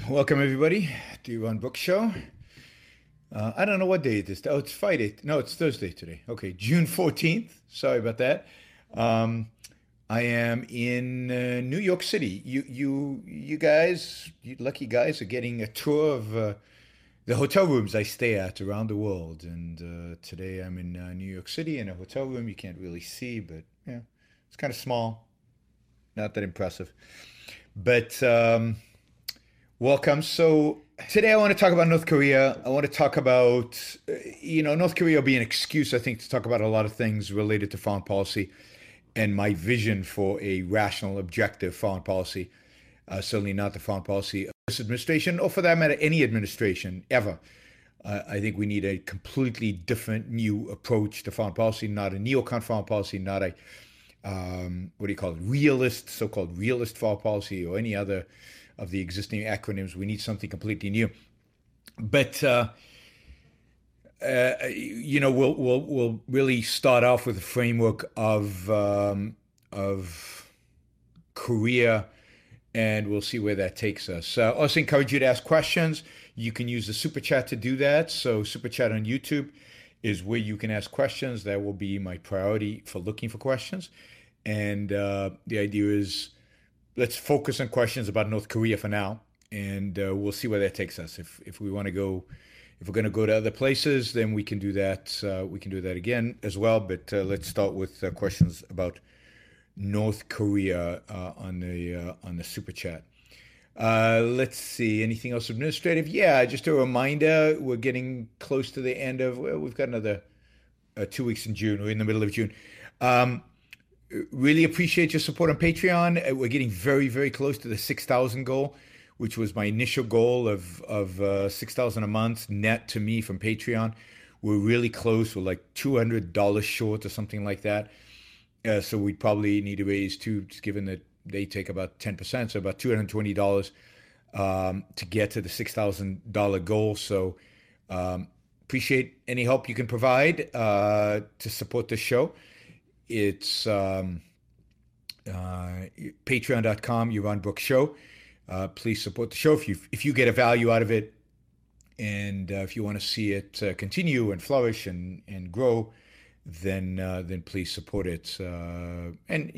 Welcome everybody to Iran Book Show. I don't know what day it is. Oh, it's Friday. No, it's Thursday today. Okay, June 14th. Sorry about that. Um, I am in New York City. You guys, you lucky guys, are getting a tour of the hotel rooms I stay at around the world. And today I'm in New York City in a hotel room. You can't really see, but yeah, it's kind of small. Not that impressive. But welcome. So today I want to talk about North Korea. I want to talk about, North Korea will be an excuse, I think, to talk about a lot of things related to foreign policy and my vision for a rational, objective foreign policy. Certainly not the foreign policy of this administration, or for that matter, any administration ever. I think we need a completely different, new approach to foreign policy, not a neocon foreign policy, not a, what do you call it, realist, so-called realist foreign policy, or any other of the existing acronyms. We need something completely new. But we'll really start off with a framework of Korea, and we'll see where that takes us. I also encourage you to ask questions. You can use the super chat to do that. So super chat on YouTube is where you can ask questions. That will be my priority for looking for questions. And the idea is, let's focus on questions about North Korea for now, and we'll see where that takes us. If we want to go, if we're going to go to other places, then we can do that. We can do that again as well. But let's start with questions about North Korea on the super chat. Let's see. Anything else administrative? Yeah, just a reminder. We're getting close to the end of. Well, we've got another 2 weeks in June. We're in the middle of June. Really appreciate your support on Patreon. We're getting very, very close to the 6,000 goal, which was my initial goal of 6,000 a month net to me from Patreon. We're really close. We're like $200 short or something like that. So we'd probably need to raise two, just given that they take about 10%, so about $220 to get to the $6,000 goal. So appreciate any help you can provide to support this show. It's patreon.com, Yaron Brook Show. Please support the show if you get a value out of it, and if you want to see it continue and flourish and grow, then please support it. And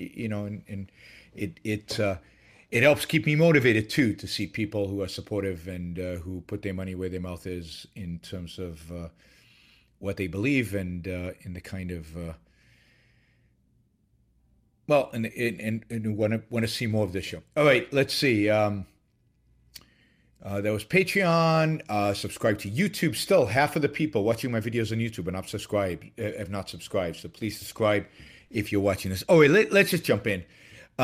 it helps keep me motivated too, to see people who are supportive and who put their money where their mouth is in terms of what they believe, and in the kind of and want to see more of this show. All right, let's see. That was Patreon. Subscribe to YouTube. Still, half of the people watching my videos on YouTube are not subscribed. Have not subscribed. So please subscribe if you're watching this. Oh wait, let's just jump in.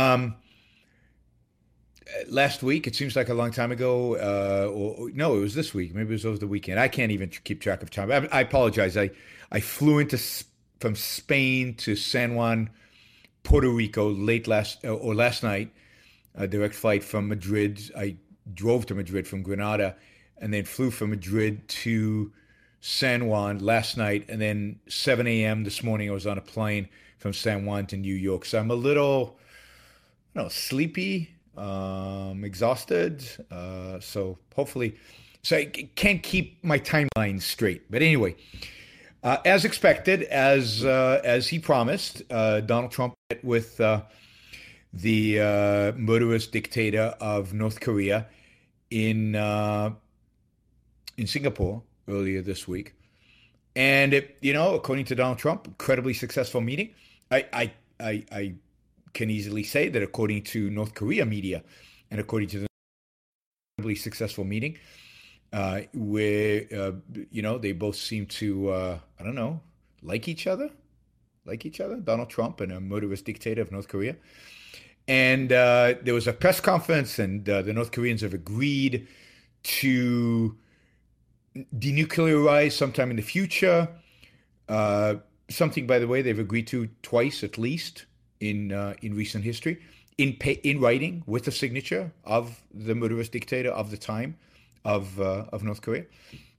Last week, it seems like a long time ago, or no, it was this week. Maybe it was over the weekend. I can't even keep track of time. I apologize. I flew from Spain to San Juan, Puerto Rico last night, a direct flight from Madrid. I drove to Madrid from Granada, and then flew from Madrid to San Juan last night, and then 7 a.m. this morning I was on a plane from San Juan to New York. So I'm a little, sleepy, exhausted. So hopefully, I can't keep my timeline straight. But anyway. As expected, as he promised, Donald Trump met with the murderous dictator of North Korea in Singapore earlier this week, and according to Donald Trump, incredibly successful meeting. I can easily say that according to North Korea media, and according to the incredibly successful meeting. Where they both seem to like each other, Donald Trump and a murderous dictator of North Korea. And there was a press conference, and the North Koreans have agreed to denuclearize sometime in the future. Something, by the way, they've agreed to twice at least in recent history, in writing with a signature of the murderous dictator of the time of North Korea.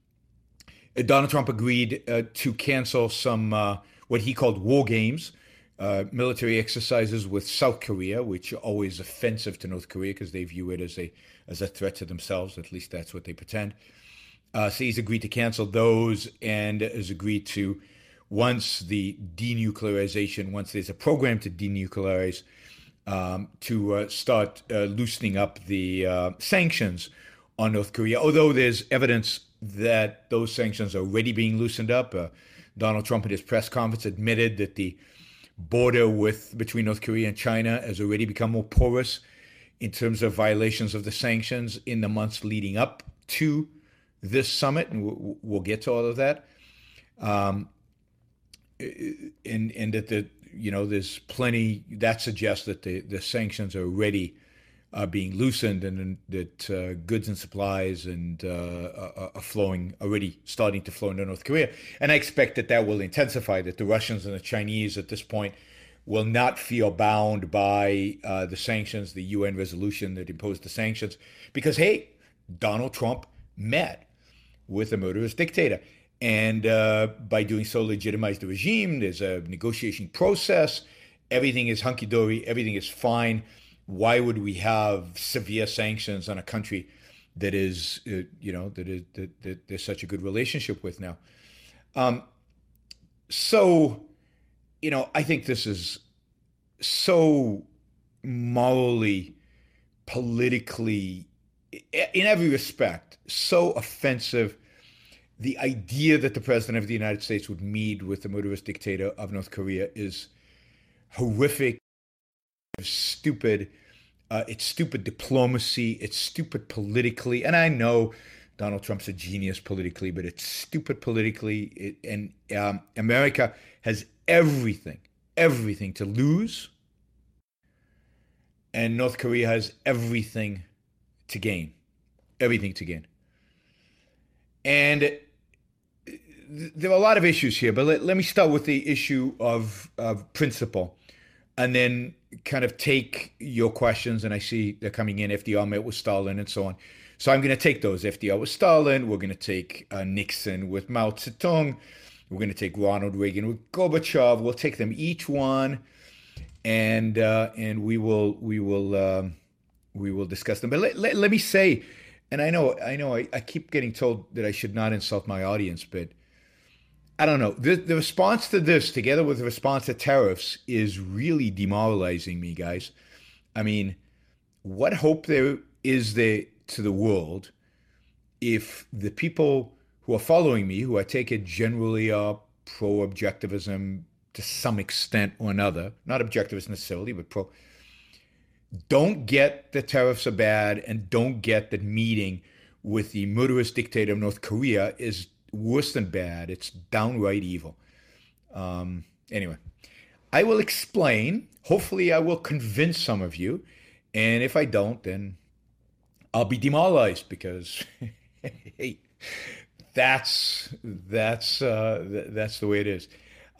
Donald Trump agreed to cancel some what he called war games military exercises with South Korea, which are always offensive to North Korea because they view it as a threat to themselves. At least that's what they pretend. So he's agreed to cancel those and has agreed to, once there's a program to denuclearize, to start loosening up the sanctions on North Korea. Although there's evidence that those sanctions are already being loosened up. Donald Trump at his press conference admitted that the border between North Korea and China has already become more porous in terms of violations of the sanctions in the months leading up to this summit, and we'll get to all of that. And that there's plenty that suggests that the sanctions are already being loosened, and that goods and supplies are starting to flow into North Korea. And I expect that will intensify, that the Russians and the Chinese at this point will not feel bound by the sanctions, the UN resolution that imposed the sanctions, because, hey, Donald Trump met with a murderous dictator. And by doing so, legitimize the regime. There's a negotiation process. Everything is hunky-dory. Everything is fine. Why would we have severe sanctions on a country that there's such a good relationship with now? I think this is so morally, politically, in every respect, so offensive. The idea that the president of the United States would meet with the murderous dictator of North Korea is horrific, stupid. It's stupid diplomacy. It's stupid politically. And I know Donald Trump's a genius politically, but it's stupid politically. America has everything to lose. And North Korea has everything to gain. And there are a lot of issues here, but let me start with the issue of principle, and then kind of take your questions. And I see they're coming in. FDR met with Stalin and so on. So I'm going to take those. FDR with Stalin. We're going to take Nixon with Mao Zedong. We're going to take Ronald Reagan with Gorbachev. We'll take them each one, and we will discuss them. But let me say, and I know I keep getting told that I should not insult my audience, but I don't know. The response to this, together with the response to tariffs, is really demoralizing me, guys. I mean, what hope there is there to the world if the people who are following me, who I take it generally are pro-objectivism to some extent or another, not objectivist necessarily, but pro, don't get that tariffs are bad and don't get that meeting with the murderous dictator of North Korea is worse than bad. It's downright evil. Anyway, I will explain. Hopefully I will convince some of you. And if I don't, then I'll be demoralized because hey, that's the way it is.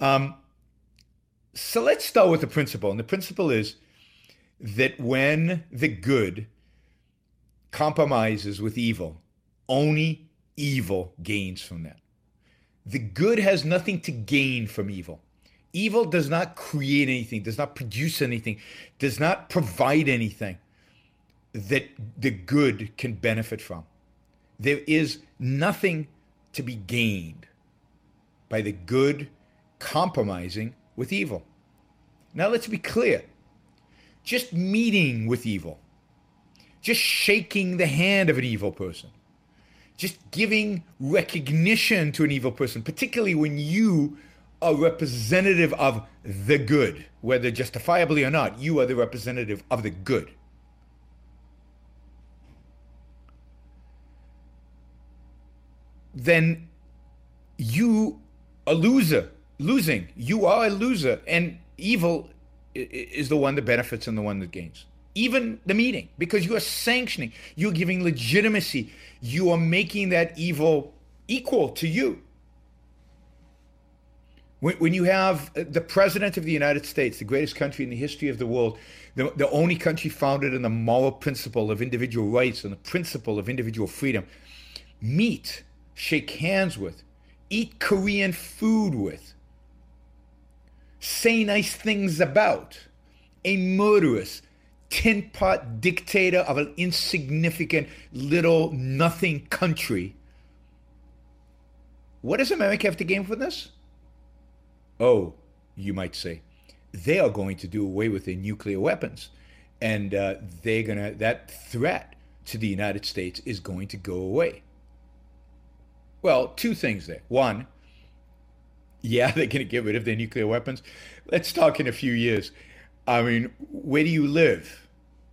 So let's start with the principle. And the principle is that when the good compromises with evil, only evil gains from that. The good has nothing to gain from evil. Evil does not create anything, does not produce anything, does not provide anything that the good can benefit from. There is nothing to be gained by the good compromising with evil. Now let's be clear. Just meeting with evil, just shaking the hand of an evil person, just giving recognition to an evil person, particularly when you are representative of the good, whether justifiably or not, you are the representative of the good. Then you are losing. You are a loser, and evil is the one that benefits and the one that gains. Even the meeting, because you are sanctioning, you're giving legitimacy, you are making that evil equal to you. When you have the President of the United States, the greatest country in the history of the world, the only country founded on the moral principle of individual rights and the principle of individual freedom, meet, shake hands with, eat Korean food with, say nice things about a murderous, tin pot dictator of an insignificant little nothing country, what does America have to gain from this? Oh, you might say, they are going to do away with their nuclear weapons, and that threat to the United States is going to go away. Well, two things there. One, yeah, they're going to get rid of their nuclear weapons. Let's talk in a few years. I mean, where do you live?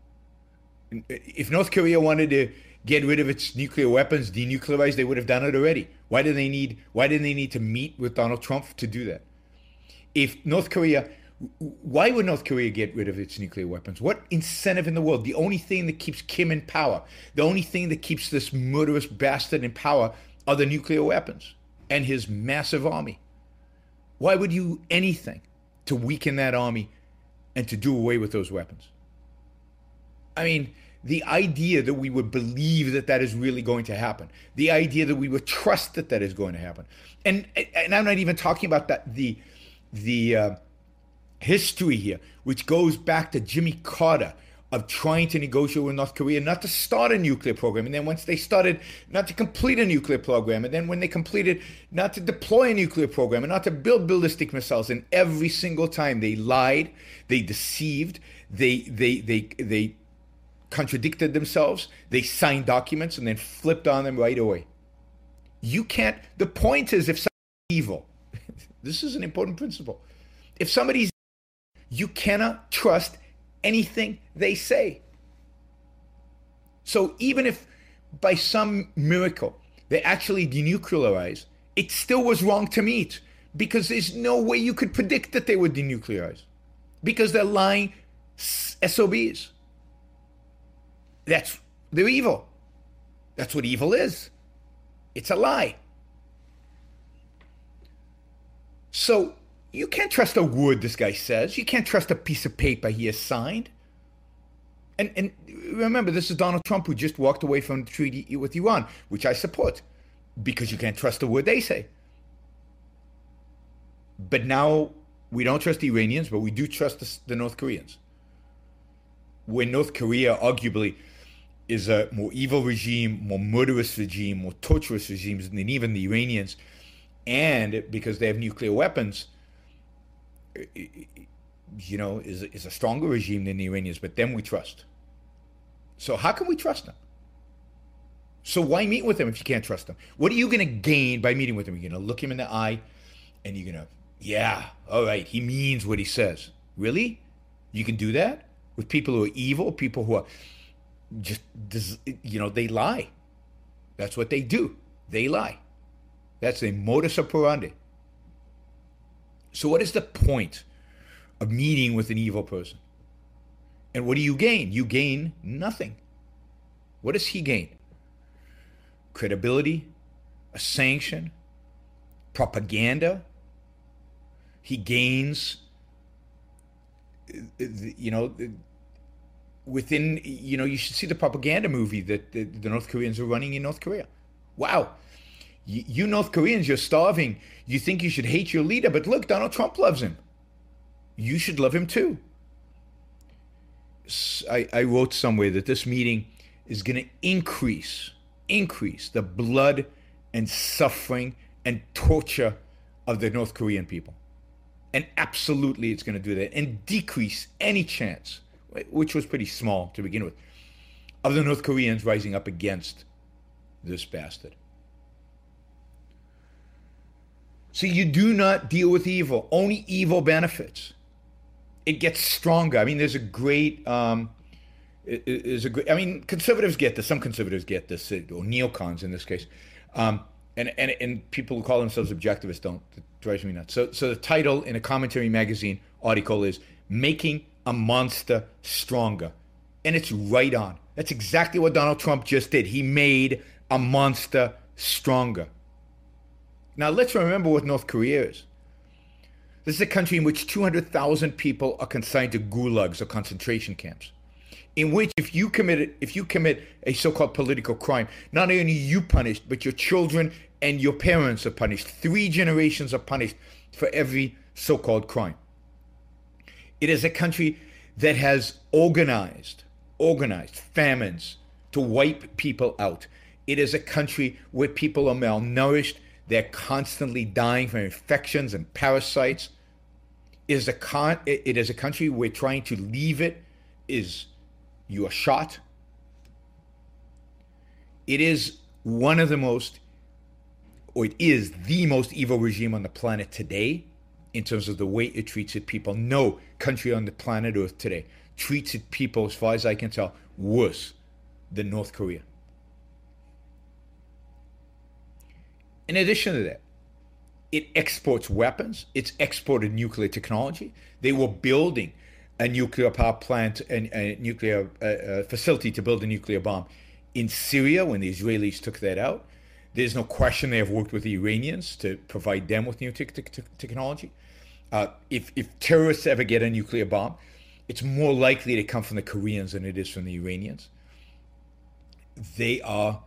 If North Korea wanted to get rid of its nuclear weapons, denuclearize, they would have done it already. Why didn't they need to meet with Donald Trump to do that? If North Korea, why would North Korea get rid of its nuclear weapons? What incentive in the world? The only thing that keeps Kim in power, the only thing that keeps this murderous bastard in power are the nuclear weapons and his massive army. Why would you do anything to weaken that army and to do away with those weapons? I mean, the idea that we would believe that that is really going to happen, the idea that we would trust that that is going to happen, and I'm not even talking about that the history here, which goes back to Jimmy Carter of trying to negotiate with North Korea not to start a nuclear program, and then once they started, not to complete a nuclear program, and then when they completed, not to deploy a nuclear program, and not to build ballistic missiles. And every single time they lied, they deceived, they contradicted themselves, they signed documents and then flipped on them right away. You can't, the point is, if somebody's evil, this is an important principle. If somebody's, you cannot trust anything they say. So even if by some miracle they actually denuclearize, it still was wrong to meet, because there's no way you could predict that they would denuclearize, because they're lying SOBs. They're evil. That's what evil is. It's a lie. So you can't trust a word this guy says. You can't trust a piece of paper he has signed. And remember, this is Donald Trump, who just walked away from the treaty with Iran, which I support, because you can't trust a word they say. But now we don't trust the Iranians, but we do trust the North Koreans. When North Korea arguably is a more evil regime, more murderous regime, more torturous regimes than even the Iranians, and because they have nuclear weapons, is a stronger regime than the Iranians, but them we trust. So how can we trust them? So why meet with them if you can't trust them? What are you going to gain by meeting with them? You're going to look him in the eye and you're going to, yeah, all right, he means what he says. Really? You can do that with people who are evil, people who are just, they lie. That's what they do. They lie. That's their modus operandi. So what is the point of meeting with an evil person? And what do you gain? You gain nothing. What does he gain? Credibility, a sanction, propaganda. He gains, within, you should see the propaganda movie that the North Koreans are running in North Korea. Wow. You North Koreans, you're starving. You think you should hate your leader, but look, Donald Trump loves him. You should love him too. I wrote somewhere that this meeting is going to increase the blood and suffering and torture of the North Korean people. And absolutely it's going to do that, and decrease any chance, which was pretty small to begin with, of the North Koreans rising up against this bastard. So you do not deal with evil. Only evil benefits. It gets stronger. I mean, there's a great, conservatives get this. Some conservatives get this, or neocons in this case. And people who call themselves objectivists don't. It drives me nuts. So the title in a commentary magazine article is "Making a Monster Stronger." And it's right on. That's exactly what Donald Trump just did. He made a monster stronger. Now, let's remember what North Korea is. This is a country in which 200,000 people are consigned to gulags, or concentration camps, in which if you commit a so-called political crime, not only are you punished, but your children and your parents are punished. 3 generations are punished for every so-called crime. It is a country that has organized famines to wipe people out. It is a country where people are malnourished. They're constantly dying from infections and parasites. It is a country where trying to leave it is you are shot. It is one of the most, or it is the most evil regime on the planet today in terms of the way it treats its people. No country on the planet Earth today treats its people, as far as I can tell, worse than North Korea. In addition to that, it exports weapons. It's exported nuclear technology. They were building a nuclear power plant and a nuclear facility to build a nuclear bomb in Syria when the Israelis took that out. There's no question they have worked with the Iranians to provide them with new technology. If terrorists ever get a nuclear bomb, it's more likely to come from the Koreans than it is from the Iranians. They are,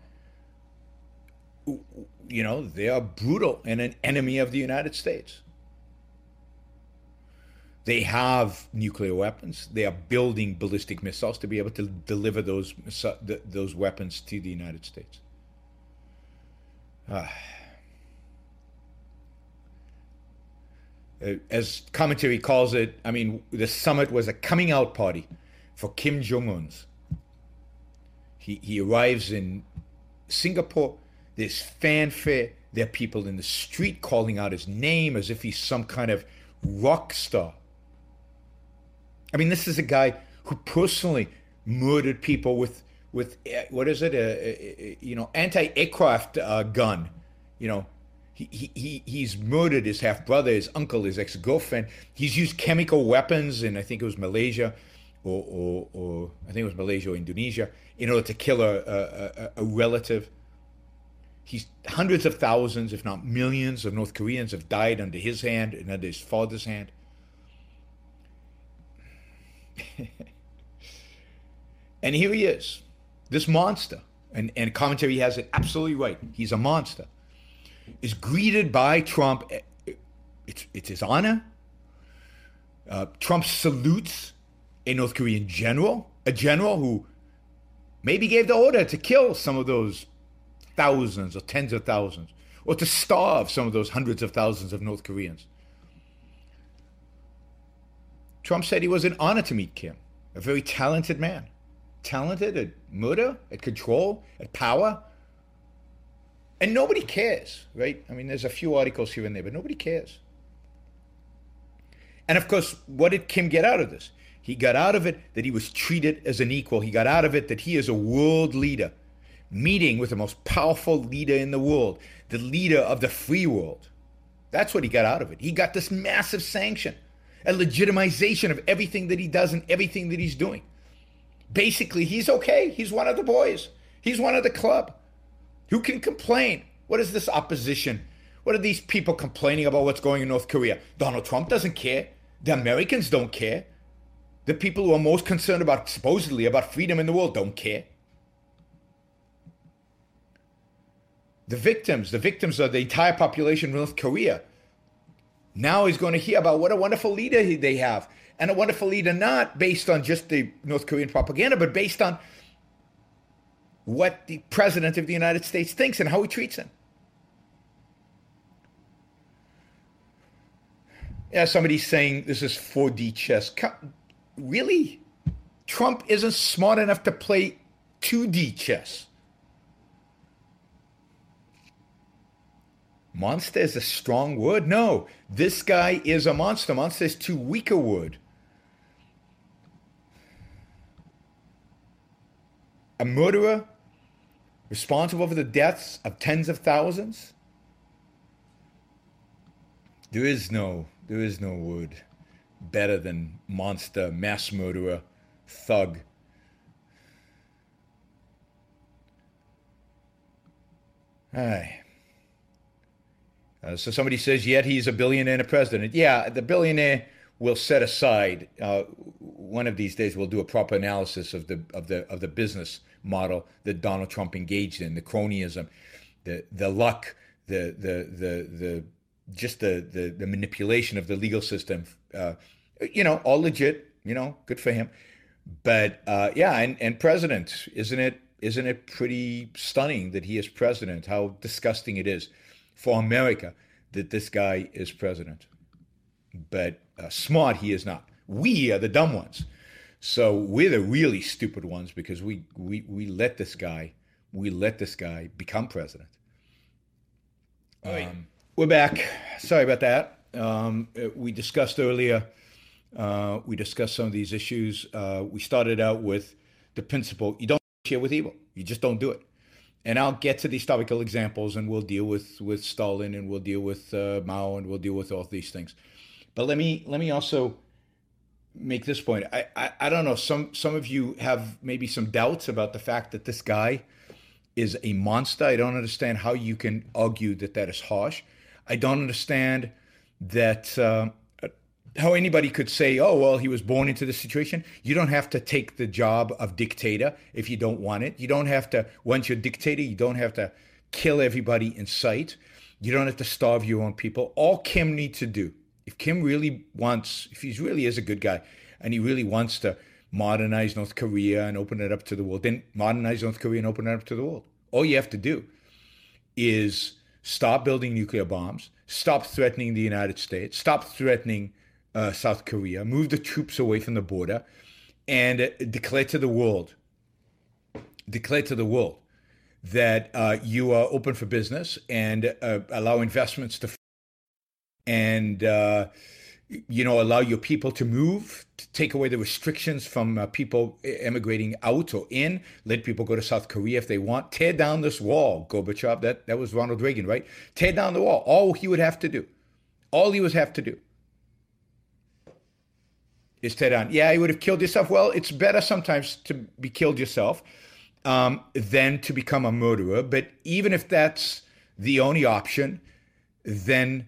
they are brutal and an enemy of the United States. They have nuclear weapons. They are building ballistic missiles to be able to deliver those weapons to the United States. As commentary calls it, I mean, the summit was a coming out party for Kim Jong-un's. He arrives in Singapore. There's fanfare. There are people in the street calling out his name as if he's some kind of rock star. I mean, this is a guy who personally murdered people with what is it? Anti-aircraft gun. He's murdered his half brother, his uncle, his ex-girlfriend. He's used chemical weapons in, I think it was Malaysia, or I think it was Malaysia or Indonesia, in order to kill a relative. Hundreds of thousands, if not millions, of North Koreans have died under his hand and under his father's hand. And here he is, this monster, and commentary has it absolutely right. He's a monster. Is greeted by Trump. It's his honor. Trump salutes a North Korean general, a general who maybe gave the order to kill some of those thousands or tens of thousands, or to starve some of those hundreds of thousands of North Koreans. Trump said he was an honor to meet Kim, a very talented man. Talented at murder, at control, at power. And nobody cares, right? I mean, there's a few articles here and there, but nobody cares. And of course, what did Kim get out of this? He got out of it that he was treated as an equal. He got out of it that he is a world leader, meeting with the most powerful leader in the world, the leader of the free world. That's what he got out of it. He got this massive sanction, a legitimization of everything that he does and everything that he's doing. Basically, he's okay. He's one of the boys. He's one of the club. Who can complain? What is this opposition? What are these people complaining about what's going on in North Korea? Donald Trump doesn't care. The Americans don't care. The people who are most concerned about, supposedly, about freedom in the world don't care. The victims are the entire population of North Korea. Now he's going to hear about what a wonderful leader they have. And a wonderful leader not based on just the North Korean propaganda, but based on what the President of the United States thinks and how he treats him. Yeah, somebody's saying this is 4D chess. Really? Trump isn't smart enough to play 2D chess. Monster is a strong word? No, this guy is a monster. Monster is too weak a word. A murderer responsible for the deaths of tens of thousands? There is no word better than monster, mass murderer, thug. Aye. So somebody says, yet he's a billionaire and a president. Yeah, the billionaire will set aside. One of these days, we'll do a proper analysis of the business model that Donald Trump engaged in, the cronyism, the luck, the manipulation of the legal system All legit, good for him. But yeah, and president, isn't it pretty stunning that he is president? How disgusting it is for America that this guy is president. But smart he is not. We are the dumb ones. So we're the really stupid ones because we let this guy become president. We're back. Sorry about that. We discussed earlier. We discussed some of these issues. We started out with the principle: you don't share with evil. You just don't do it. And I'll get to these topical examples, and we'll deal with Stalin, and we'll deal with Mao, and we'll deal with all these things. But let me also make this point. I don't know. Some of you have maybe some doubts about the fact that this guy is a monster. I don't understand how you can argue that that is harsh. I don't understand that how anybody could say, oh, well, he was born into this situation. You don't have to take the job of dictator if you don't want it. You don't have to, once you're dictator, you don't have to kill everybody in sight. You don't have to starve your own people. All Kim needs to do, if Kim really wants, if he really is a good guy and he really wants to modernize North Korea and open it up to the world, then modernize North Korea and open it up to the world. All you have to do is stop building nuclear bombs, stop threatening the United States, stop threatening South Korea, move the troops away from the border, and declare to the world that you are open for business and allow investments to and allow your people to move, to take away the restrictions from people emigrating out or in, let people go to South Korea if they want, tear down this wall, Gorbachev, that was Ronald Reagan, right? Tear down the wall. All he would have to do is tear down. Yeah, he would have killed himself. Well, it's better sometimes to be killed yourself than to become a murderer. But even if that's the only option, then,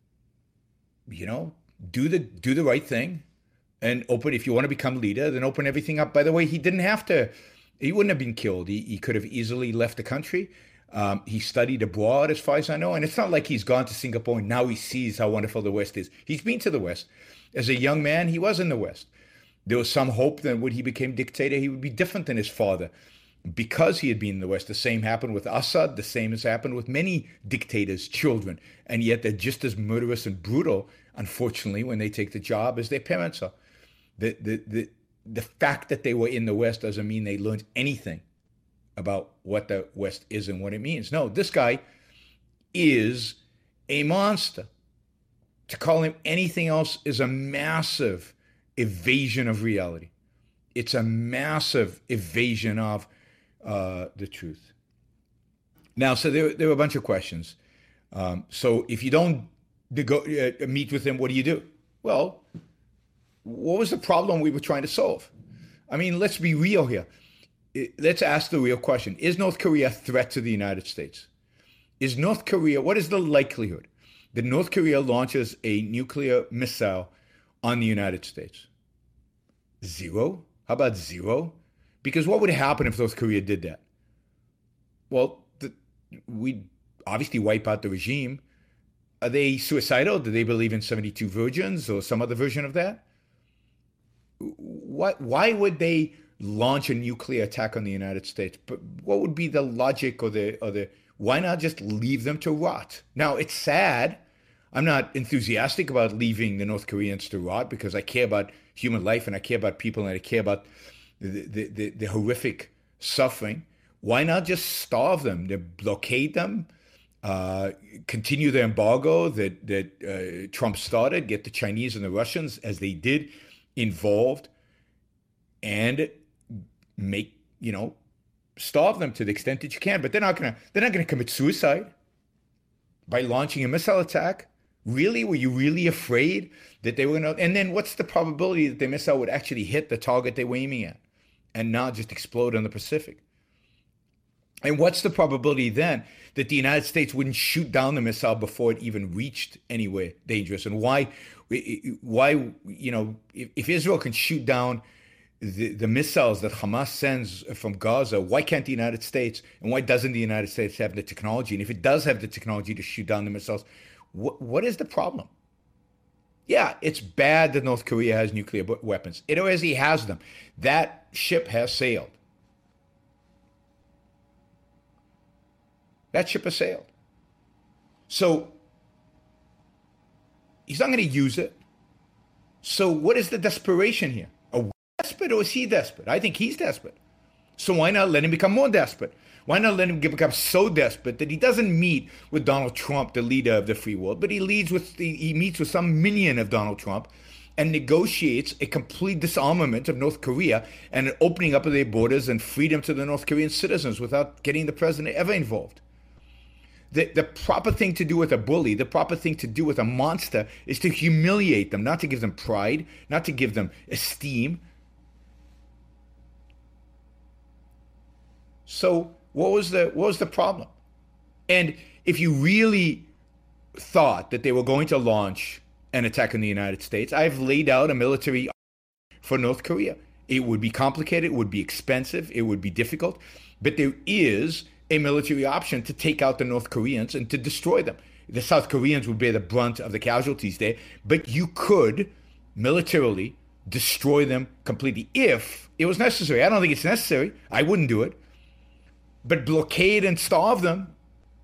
do the right thing and open. If you want to become leader, then open everything up. By the way, he didn't have to. He wouldn't have been killed. He could have easily left the country. He studied abroad, as far as I know, and it's not like he's gone to Singapore and now he sees how wonderful the West is. He's been to the West. As a young man, he was in the West. There was some hope that when he became dictator, he would be different than his father because he had been in the West. The same happened with Assad. The same has happened with many dictators' children. And yet they're just as murderous and brutal, unfortunately, when they take the job as their parents are. The fact that they were in the West doesn't mean they learned anything about what the West is and what it means. No, this guy is a monster. To call him anything else is a massive evasion of reality. It's a massive evasion of the truth. Now, so there were a bunch of questions. So if you don't meet with him, what do you do? Well, what was the problem we were trying to solve? I mean, let's be real here. Let's ask the real question. Is North Korea a threat to the United States? What is the likelihood that North Korea launches a nuclear missile on the United States? Zero? How about zero? Because what would happen if North Korea did that? Well, we'd obviously wipe out the regime. Are they suicidal? Do they believe in 72 virgins or some other version of that? Why would they launch a nuclear attack on the United States? But what would be the logic or the why not just leave them to rot? Now, it's sad. I'm not enthusiastic about leaving the North Koreans to rot because I care about human life and I care about people and I care about the horrific suffering. Why not just starve them, blockade them, continue the embargo that Trump started, get the Chinese and the Russians, as they did, involved, and make, starve them to the extent that you can. But they're not gonna commit suicide by launching a missile attack. Really? Were you really afraid that they were going to? And then what's the probability that the missile would actually hit the target they were aiming at and not just explode in the Pacific? And what's the probability then that the United States wouldn't shoot down the missile before it even reached anywhere dangerous? And why, if Israel can shoot down the missiles that Hamas sends from Gaza, why can't the United States, and why doesn't the United States have the technology? And if it does have the technology to shoot down the missiles, what is the problem? Yeah, it's bad that North Korea has nuclear weapons. It already has them. That ship has sailed. That ship has sailed. So he's not going to use it. So what is the desperation here? Are we desperate or is he desperate? I think he's desperate. So why not let him become more desperate? Why not let him become so desperate that he doesn't meet with Donald Trump, the leader of the free world, but he meets with some minion of Donald Trump and negotiates a complete disarmament of North Korea and an opening up of their borders and freedom to the North Korean citizens without getting the president ever involved. The proper thing to do with a bully, the proper thing to do with a monster is to humiliate them, not to give them pride, not to give them esteem. So what was the problem? And if you really thought that they were going to launch an attack on the United States, I've laid out a military for North Korea. It would be complicated, it would be expensive, it would be difficult, but there is a military option to take out the North Koreans and to destroy them. The South Koreans would bear the brunt of the casualties there, but you could militarily destroy them completely if it was necessary. I don't think it's necessary. I wouldn't do it. But blockade and starve them,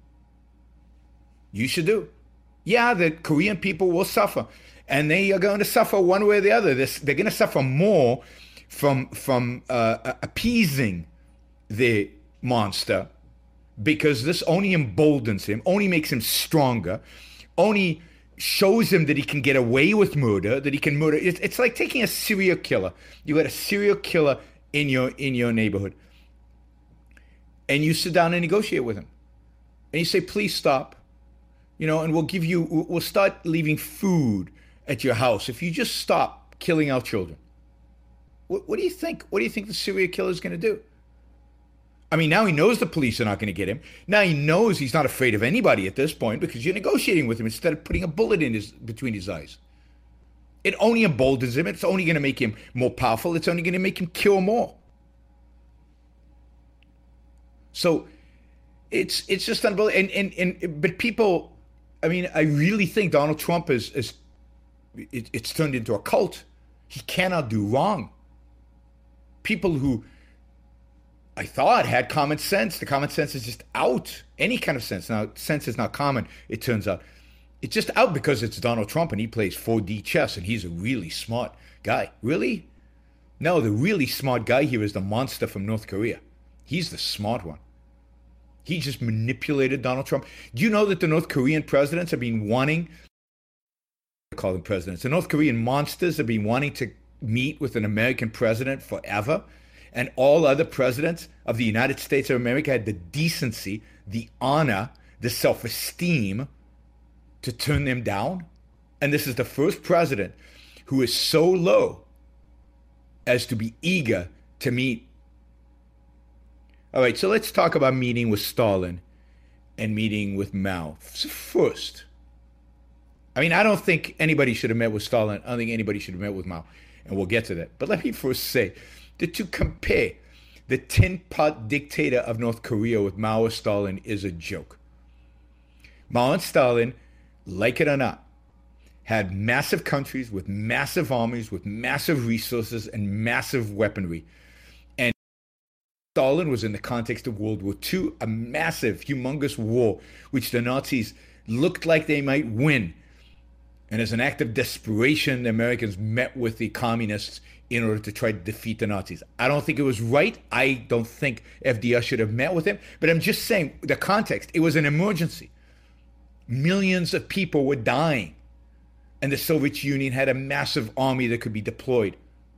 you should do. Yeah, the Korean people will suffer, and they are going to suffer one way or the other. They're going to suffer more from appeasing the monster, because this only emboldens him, only makes him stronger, only shows him that he can get away with murder, that he can murder. It's like taking a serial killer. You got a serial killer in your neighborhood, and you sit down and negotiate with him, and you say, "Please stop," and we'll start leaving food at your house if you just stop killing our children. What do you think? What do you think the serial killer is going to do? I mean, now he knows the police are not going to get him. Now he knows he's not afraid of anybody at this point because you're negotiating with him instead of putting a bullet between his eyes. It only emboldens him. It's only going to make him more powerful. It's only going to make him kill more. So it's just unbelievable. But people, I mean, I really think Donald Trump it's turned into a cult. He cannot do wrong. People who I thought had common sense. The common sense is just out. Any kind of sense. Now, sense is not common, it turns out. It's just out because it's Donald Trump and he plays 4D chess and he's a really smart guy. Really? No, the really smart guy here is the monster from North Korea. He's the smart one. He just manipulated Donald Trump. Do you know that the North Korean presidents have been wanting, I call them presidents, the North Korean monsters have been wanting to meet with an American president forever? And all other presidents of the United States of America had the decency, the honor, the self-esteem to turn them down. And this is the first president who is so low as to be eager to meet. All right, so let's talk about meeting with Stalin and meeting with Mao first. I mean, I don't think anybody should have met with Stalin. I don't think anybody should have met with Mao. And we'll get to that. But let me first say, to compare the tin pot dictator of North Korea with Mao or Stalin is a joke. Mao and Stalin, like it or not, had massive countries with massive armies, with massive resources and massive weaponry. And Stalin was in the context of World War II, a massive, humongous war, which the Nazis looked like they might win. And as an act of desperation, the Americans met with the communists in order to try to defeat the Nazis. I don't think it was right. I don't think FDR should have met with him. But I'm just saying, the context, it was an emergency. Millions of people were dying. And the Soviet Union had a massive army that could be deployed.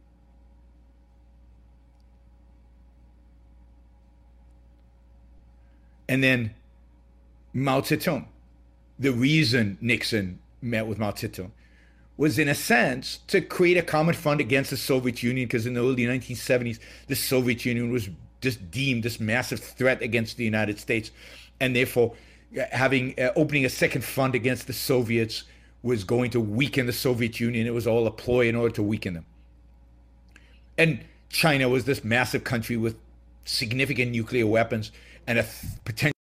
And then Mao Zedong. The reason Nixon met with Mao Zedong was, in a sense, to create a common front against the Soviet Union, because in the early 1970s, the Soviet Union was just deemed this massive threat against the United States, and therefore opening a second front against the Soviets was going to weaken the Soviet Union. It was all a ploy in order to weaken them. And China was this massive country with significant nuclear weapons and a potential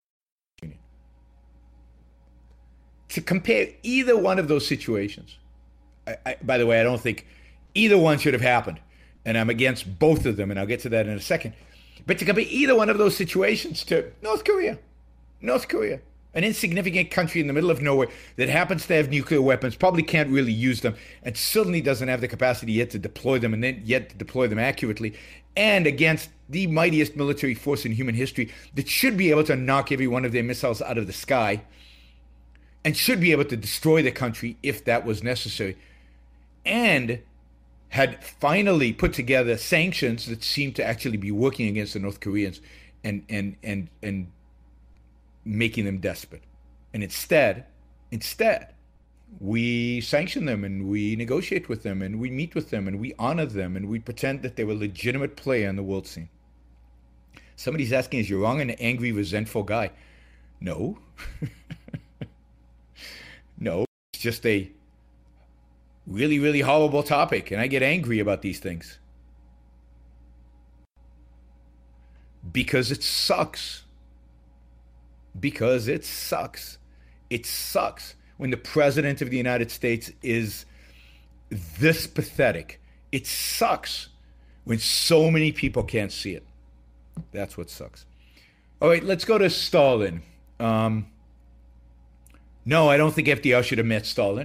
union. To compare either one of those situations, By the way, I don't think either one should have happened, and I'm against both of them, and I'll get to that in a second. But to compare either one of those situations to North Korea, an insignificant country in the middle of nowhere that happens to have nuclear weapons, probably can't really use them, and certainly doesn't have the capacity yet to deploy them, and then yet to deploy them accurately, and against the mightiest military force in human history that should be able to knock every one of their missiles out of the sky and should be able to destroy the country if that was necessary, and had finally put together sanctions that seemed to actually be working against the North Koreans and making them desperate. And instead, we sanction them and we negotiate with them and we meet with them and we honor them and we pretend that they're a legitimate player in the world scene. Somebody's asking, is Iran an angry, resentful guy? No. No, it's just a really, really horrible topic, and I get angry about these things. Because it sucks. Because it sucks. It sucks when the President of the United States is this pathetic. It sucks when so many people can't see it. That's what sucks. All right, let's go to Stalin. No, I don't think FDR should have met Stalin.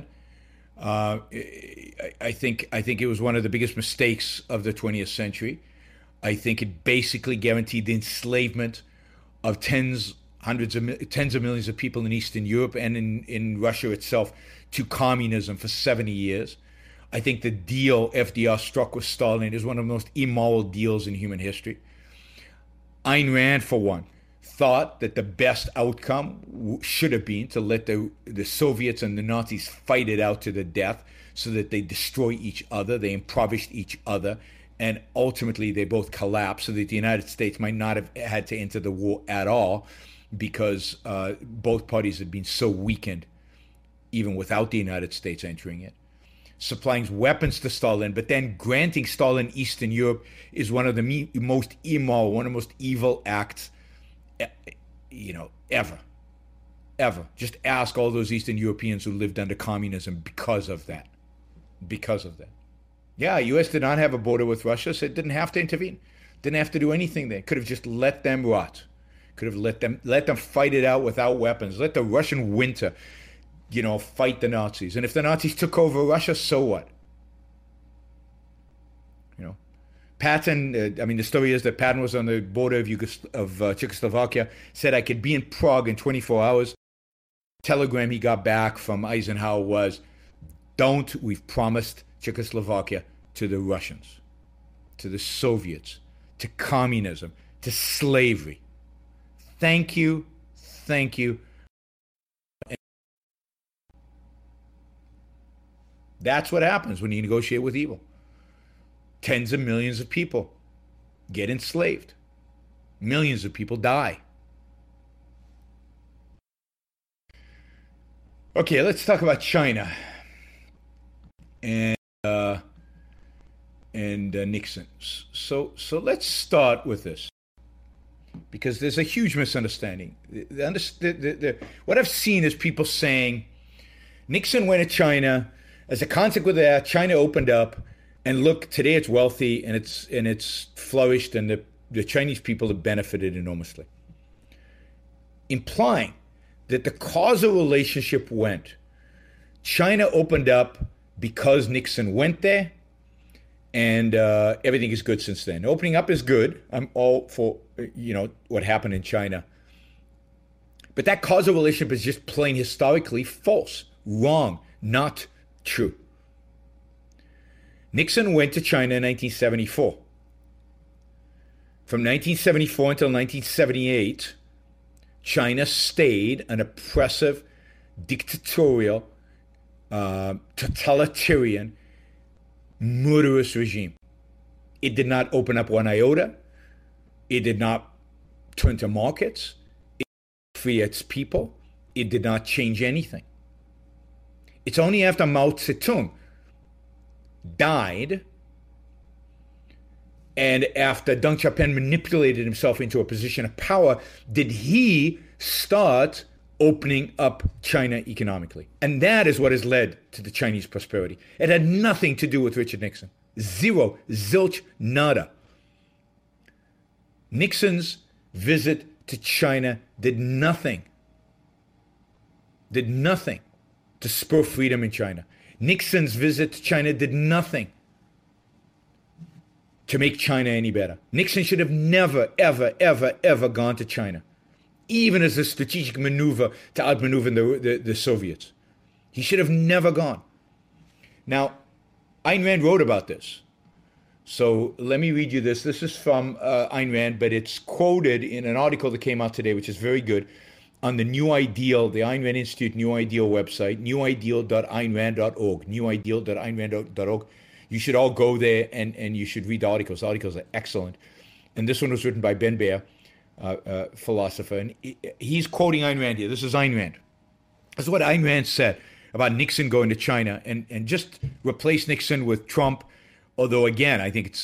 I think it was one of the biggest mistakes of the 20th century. I think it basically guaranteed the enslavement of tens of millions of people in Eastern Europe and in Russia itself to communism for 70 years. I think the deal FDR struck with Stalin is one of the most immoral deals in human history. Ayn Rand, for one, thought that the best outcome should have been to let the Soviets and the Nazis fight it out to the death so that they destroy each other, they impoverished each other, and ultimately they both collapsed so that the United States might not have had to enter the war at all because both parties had been so weakened even without the United States entering it. Supplying weapons to Stalin, but then granting Stalin Eastern Europe is one of the most immoral, one of the most evil acts ever. Just ask all those Eastern Europeans who lived under communism because of that. Yeah, U.S. did not have a border with Russia, so it didn't have to intervene. Didn't have to do anything there. Could have just let them rot. Could have let them fight it out without weapons. Let the Russian winter, fight the Nazis. And if the Nazis took over Russia, so what? Patton, the story is that Patton was on the border of Czechoslovakia, said I could be in Prague in 24 hours. Telegram he got back from Eisenhower was, we've promised Czechoslovakia to the Russians, to the Soviets, to communism, to slavery. Thank you. That's what happens when you negotiate with evil. Tens of millions of people get enslaved. Millions of people die. Okay, let's talk about China and Nixon. So let's start with this because there's a huge misunderstanding. What I've seen is people saying Nixon went to China. As a consequence of that, China opened up. And look, today it's wealthy and it's flourished, and the Chinese people have benefited enormously. Implying that the causal relationship went. China opened up because Nixon went there, and everything is good since then. Opening up is good. I'm all for what happened in China. But that causal relationship is just plain historically false, wrong, not true. Nixon went to China in 1974. From 1974 until 1978, China stayed an oppressive, dictatorial, totalitarian, murderous regime. It did not open up one iota. It did not turn to markets. It did not free its people. It did not change anything. It's only after Mao Zedong died and after Deng Xiaoping manipulated himself into a position of power did he start opening up China economically. And that is what has led to the Chinese prosperity. It had nothing to do with Richard Nixon. Zero, zilch, nada. Nixon's visit to China did nothing to spur freedom in China. Nixon's visit to China did nothing to make China any better. Nixon should have never, ever, ever, ever gone to China, even as a strategic maneuver to outmaneuver the Soviets. He should have never gone. Now, Ayn Rand wrote about this. So let me read you this. This is from Ayn Rand, but it's quoted in an article that came out today, which is very good, on the New Ideal, the Ayn Rand Institute New Ideal website, newideal.aynrand.org, newideal.aynrand.org. You should all go there and you should read the articles. The articles are excellent. And this one was written by Ben Baer, philosopher. And he's quoting Ayn Rand here. This is Ayn Rand. This is what Ayn Rand said about Nixon going to China and just replace Nixon with Trump. Although, again, I think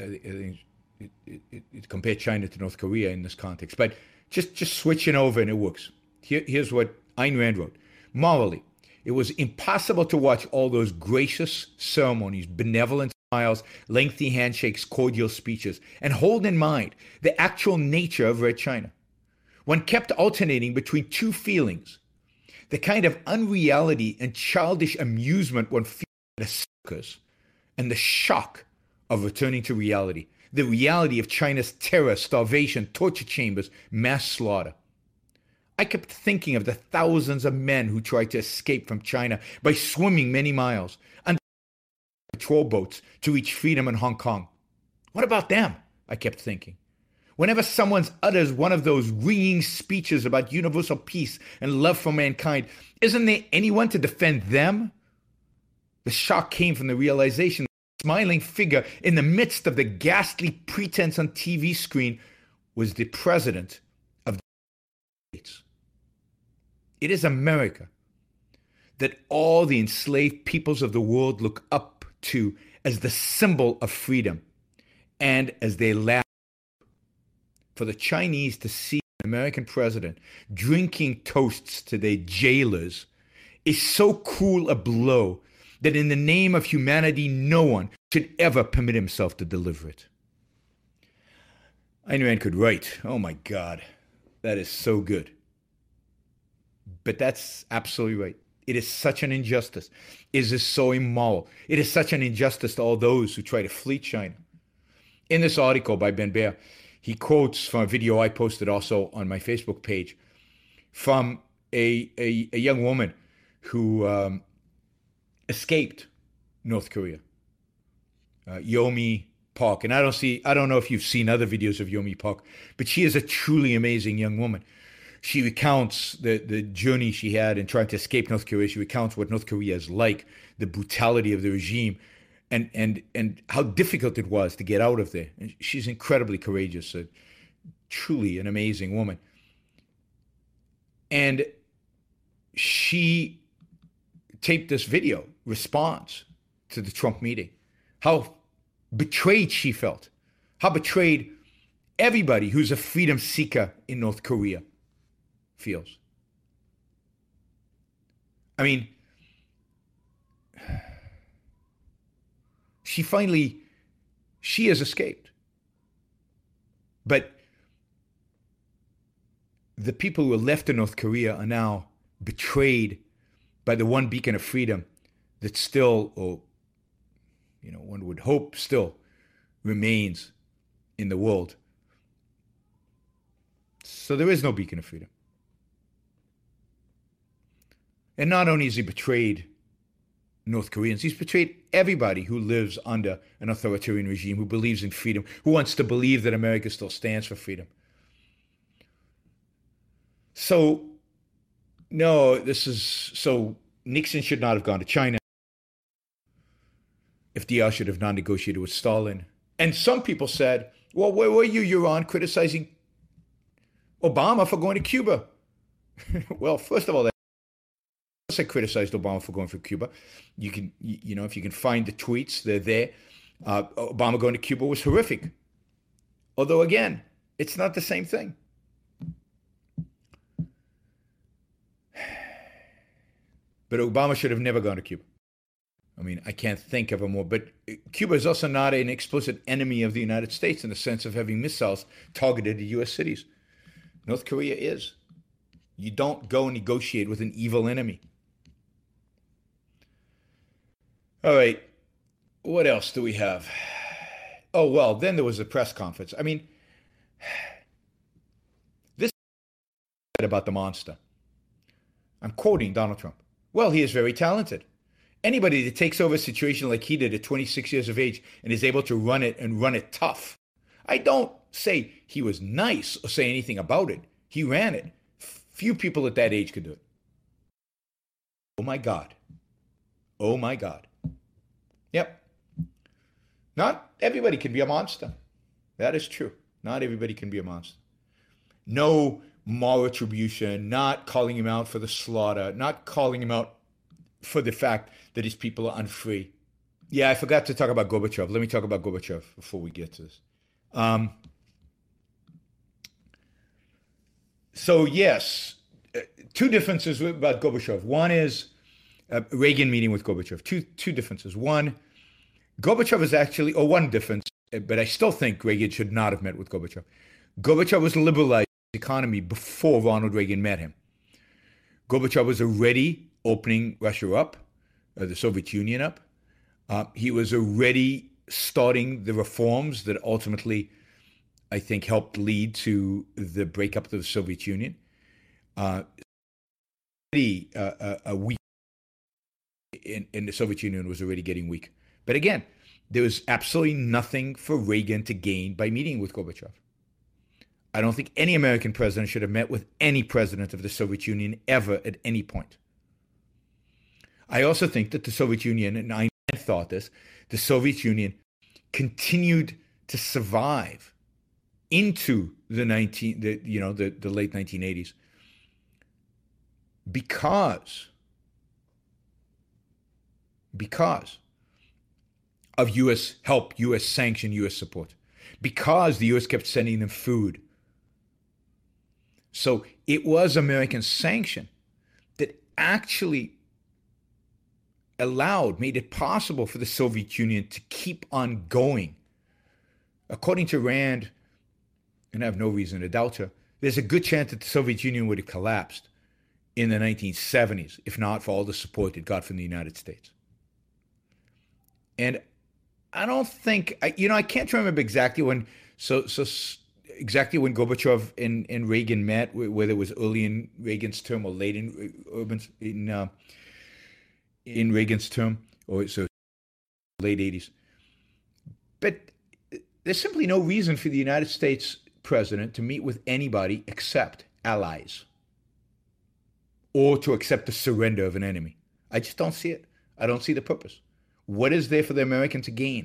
it compared China to North Korea in this context. But just switching over and it works. Here's what Ayn Rand wrote. Morally, it was impossible to watch all those gracious ceremonies, benevolent smiles, lengthy handshakes, cordial speeches, and hold in mind the actual nature of Red China. One kept alternating between two feelings, the kind of unreality and childish amusement one feels at a circus, and the shock of returning to reality, the reality of China's terror, starvation, torture chambers, mass slaughter. I kept thinking of the thousands of men who tried to escape from China by swimming many miles under patrol boats to reach freedom in Hong Kong. What about them? I kept thinking. Whenever someone utters one of those ringing speeches about universal peace and love for mankind, isn't there anyone to defend them? The shock came from the realization that the smiling figure in the midst of the ghastly pretense on TV screen was the president of the United States. It is America that all the enslaved peoples of the world look up to as the symbol of freedom and as they laugh. For the Chinese to see an American president drinking toasts to their jailers is so cruel a blow that in the name of humanity, no one should ever permit himself to deliver it. Ayn Rand could write, oh my God, that is so good. But that's absolutely right. It is such an injustice. It is so immoral. It is such an injustice to all those who try to flee China. In this article by Ben Baer, he quotes from a video I posted also on my Facebook page from a young woman who escaped North Korea, Yeonmi Park. And I don't know if you've seen other videos of Yeonmi Park, but she is a truly amazing young woman. She recounts the journey she had in trying to escape North Korea. She recounts what North Korea is like, the brutality of the regime, and how difficult it was to get out of there. And she's incredibly courageous, truly an amazing woman. And she taped this video response to the Trump meeting, how betrayed she felt, how betrayed everybody who's a freedom seeker in North Korea feels. I mean, she has escaped. But the people who are left in North Korea are now betrayed by the one beacon of freedom that still, or one would hope still, remains in the world. So there is no beacon of freedom. And not only has he betrayed North Koreans, he's betrayed everybody who lives under an authoritarian regime, who believes in freedom, who wants to believe that America still stands for freedom. So, so Nixon should not have gone to China. FDR should have not negotiated with Stalin. And some people said, well, where were you, Yaron, criticizing Obama for going to Cuba? Well, first of all, I criticized Obama for going for Cuba. You can, if you can find the tweets, they're there. Obama going to Cuba was horrific. Although, again, it's not the same thing. But Obama should have never gone to Cuba. I mean, I can't think of a more. But Cuba is also not an explicit enemy of the United States in the sense of having missiles targeted at U.S. cities. North Korea is. You don't go negotiate with an evil enemy. All right. What else do we have? Oh, well, then there was a press conference. I mean, this is about the monster. I'm quoting Donald Trump. Well, he is very talented. Anybody that takes over a situation like he did at 26 years of age and is able to run it and run it tough. I don't say he was nice or say anything about it. He ran it. Few people at that age could do it. Oh my God. Oh my God. Yep. Not everybody can be a monster. That is true. Not everybody can be a monster. No moral retribution, not calling him out for the slaughter, not calling him out for the fact that his people are unfree. Yeah, I forgot to talk about Gorbachev. Let me talk about Gorbachev before we get to this. So yes, two differences about Gorbachev. One is Reagan meeting with Gorbachev. Two differences. One, Gorbachev is actually, or one difference, but I still think Reagan should not have met with Gorbachev. Gorbachev was liberalizing the economy before Ronald Reagan met him. Gorbachev was already opening Russia up, the Soviet Union up. He was already starting the reforms that ultimately, I think, helped lead to the breakup of the Soviet Union. Already weak in the Soviet Union was already getting weak. But again, there was absolutely nothing for Reagan to gain by meeting with Gorbachev. I don't think any American president should have met with any president of the Soviet Union ever at any point. I also think that the Soviet Union, and I thought this, the Soviet Union continued to survive into the late 1980s because of U.S. help, U.S. sanction, U.S. support, because the U.S. kept sending them food. So it was American sanction that actually made it possible for the Soviet Union to keep on going. According to Rand, and I have no reason to doubt her, there's a good chance that the Soviet Union would have collapsed in the 1970s, if not for all the support it got from the United States. And I don't think, I can't remember exactly when, exactly when Gorbachev and Reagan met, whether it was early in Reagan's term or late in Reagan's term, or so late 80s. But there's simply no reason for the United States president to meet with anybody except allies or to accept the surrender of an enemy. I just don't see it. I don't see the purpose. What is there for the American to gain?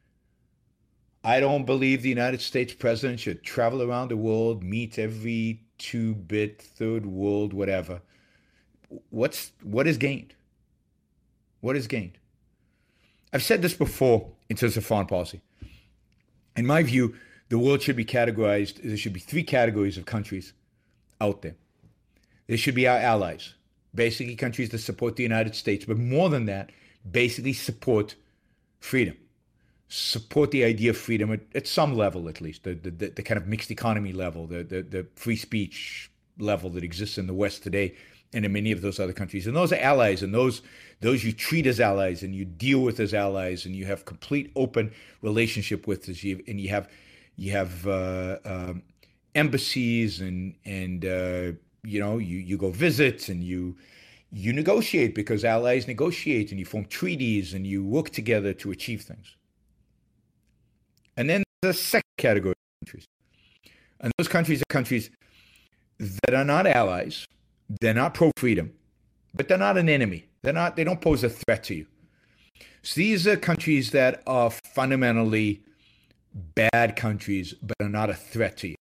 I don't believe the United States president should travel around the world, meet every two-bit, third world, whatever. What is gained? What is gained? I've said this before in terms of foreign policy. In my view, the world should be categorized, there should be three categories of countries out there. There should be our allies, basically countries that support the United States, but more than that, basically support freedom, support the idea of freedom at some level, at least, the kind of mixed economy level, the free speech level that exists in the West today and in many of those other countries. And those are allies, and those you treat as allies and you deal with as allies, and you have complete open relationship with, and you have embassies and you go visit and you negotiate because allies negotiate, and you form treaties and you work together to achieve things. And then the second category of countries. And those countries are countries that are not allies, they're not pro-freedom, but they're not an enemy. They don't pose a threat to you. So these are countries that are fundamentally bad countries, but are not a threat to you.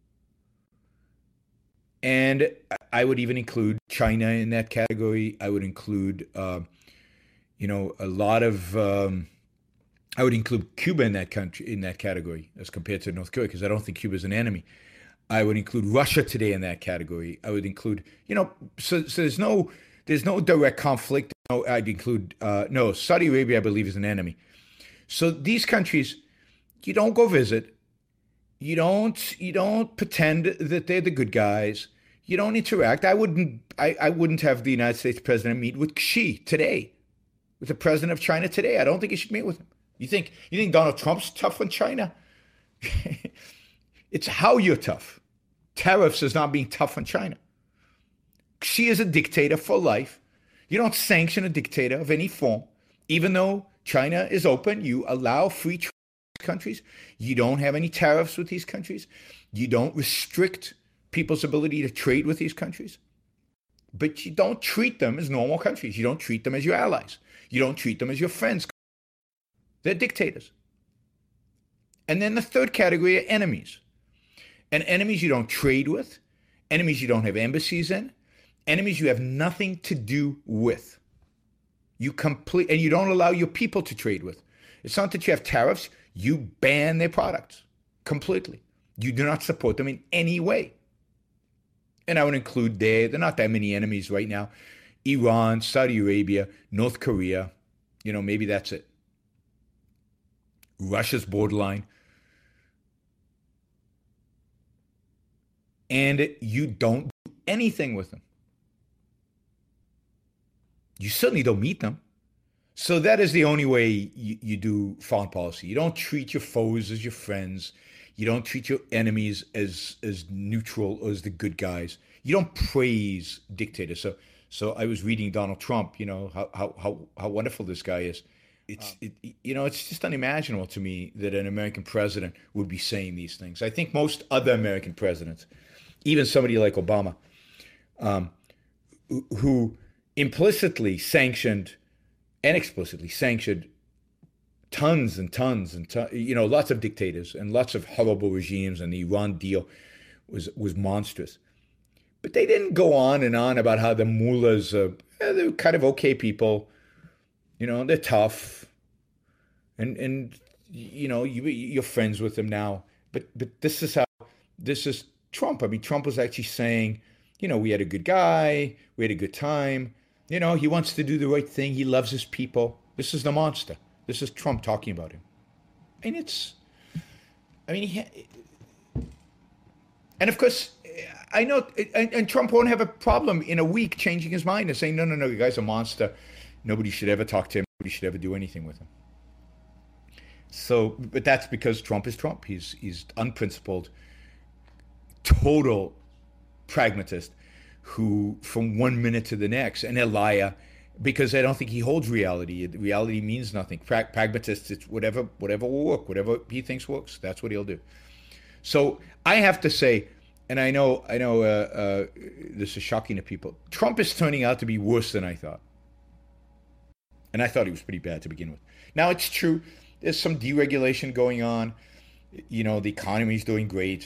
And I would even include China in that category. I would include, I would include Cuba in that category as compared to North Korea, because I don't think Cuba is an enemy. I would include Russia today in that category. I would include, so there's no There's no direct conflict. No, I'd include no, Saudi Arabia, I believe, is an enemy. So these countries, you don't go visit. You don't pretend that they're the good guys. You don't interact. I wouldn't have the United States president meet with Xi today, with the president of China today. I don't think he should meet with him. You think Donald Trump's tough on China? It's how you're tough. Tariffs is not being tough on China. Xi is a dictator for life. You don't sanction a dictator of any form. Even though China is open, you allow free trade with countries. You don't have any tariffs with these countries. You don't restrict people's ability to trade with these countries. But you don't treat them as normal countries. You don't treat them as your allies. You don't treat them as your friends. They're dictators. And then the third category are enemies. And enemies you don't trade with, enemies you don't have embassies in, enemies you have nothing to do with. And you don't allow your people to trade with. It's not that you have tariffs, you ban their products completely. You do not support them in any way. And I would include there are not that many enemies right now. Iran, Saudi Arabia, North Korea, maybe that's it. Russia's borderline. And you don't do anything with them. You certainly don't meet them. So that is the only way you do foreign policy. You don't treat your foes as your friends. You don't treat your enemies as neutral or as the good guys. You don't praise dictators. So I was reading Donald Trump, how wonderful this guy is. It's just unimaginable to me that an American president would be saying these things. I think most other American presidents, even somebody like Obama, who implicitly sanctioned and explicitly sanctioned tons and tons and lots of dictators and lots of horrible regimes, and the Iran deal was monstrous. But they didn't go on and on about how the mullahs they're kind of okay people, they're tough, and you're friends with them now. But this is Trump. I mean, Trump was actually saying, we had a good guy, we had a good time. He wants to do the right thing. He loves his people. This is the monster. This is Trump talking about him. And and of course, I know, and Trump won't have a problem in a week changing his mind and saying, no, you guy's a monster. Nobody should ever talk to him. Nobody should ever do anything with him. So, but that's because Trump is Trump. He's unprincipled, total pragmatist who from one minute to the next, and a liar, because I don't think he holds reality. Reality means nothing. Pragmatist, it's whatever will work, whatever he thinks works, that's what he'll do. So I have to say, and I know this is shocking to people, Trump is turning out to be worse than I thought. And I thought he was pretty bad to begin with. Now, it's true, there's some deregulation going on. The economy's doing great.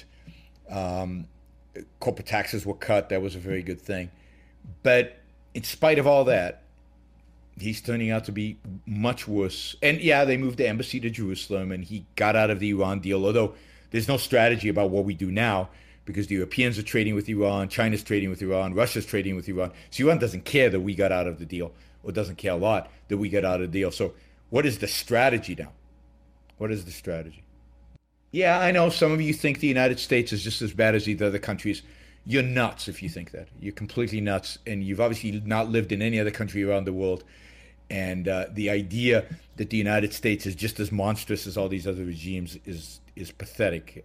Corporate taxes were cut. That was a very good thing. But in spite of all that, he's turning out to be much worse. And yeah, they moved the embassy to Jerusalem, and he got out of the Iran deal, although there's no strategy about what we do now, because the Europeans are trading with Iran, China's trading with Iran, Russia's trading with Iran. So Iran doesn't care that we got out of the deal, or doesn't care a lot that we got out of the deal. So what is the strategy now? What is the strategy? Yeah, I know some of you think the United States is just as bad as the other countries. You're nuts if you think that. You're completely nuts, and you've obviously not lived in any other country around the world. And the idea that the United States is just as monstrous as all these other regimes is pathetic.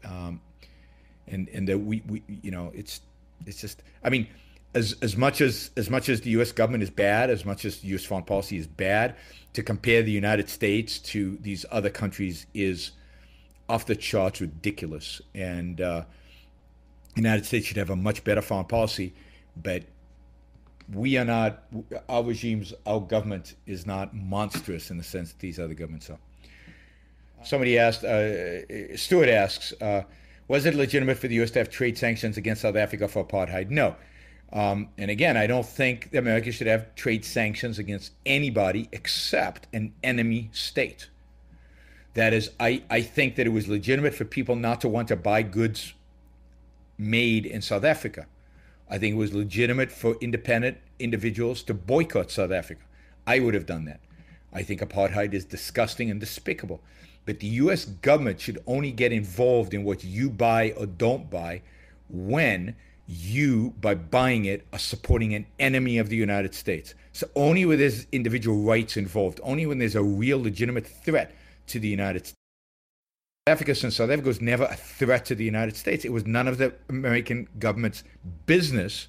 And that we it's just, I mean, as much as the U.S. government is bad, as much as U.S. foreign policy is bad, to compare the United States to these other countries is off the charts ridiculous. And the United States should have a much better foreign policy, but we are not, our regimes, our government is not monstrous in the sense that these other governments are. Somebody asked, Stuart asks, was it legitimate for the U.S. to have trade sanctions against South Africa for apartheid? No. And again, I don't think America should have trade sanctions against anybody except an enemy state. That is, I think that it was legitimate for people not to want to buy goods made in South Africa. I think it was legitimate for independent individuals to boycott South Africa. I would have done that. I think apartheid is disgusting and despicable. But the US government should only get involved in what you buy or don't buy when you, by buying it, are supporting an enemy of the United States. So only when there's individual rights involved, only when there's a real legitimate threat to the United States. Since South Africa was never a threat to the United States. It was none of the American government's business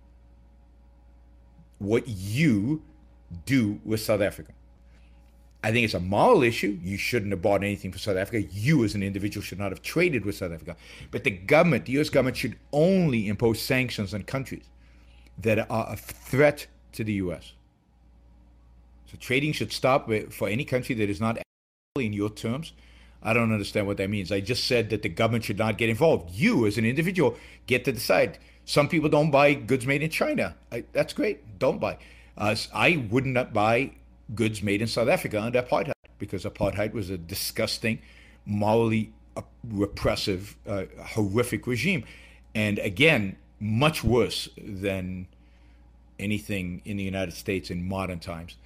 what you do with South Africa. I think it's a moral issue. You shouldn't have bought anything from South Africa. You as an individual should not have traded with South Africa. But the government, the US government, should only impose sanctions on countries that are a threat to the US. So trading should stop for any country that is not in your terms. I don't understand what that means. I just said that the government should not get involved. You as an individual get to decide. Some people don't buy goods made in China. That's great. Don't buy. I would not buy goods made in South Africa under apartheid, because apartheid was a disgusting, morally repressive, horrific regime. And again, much worse than anything in the United States in modern times.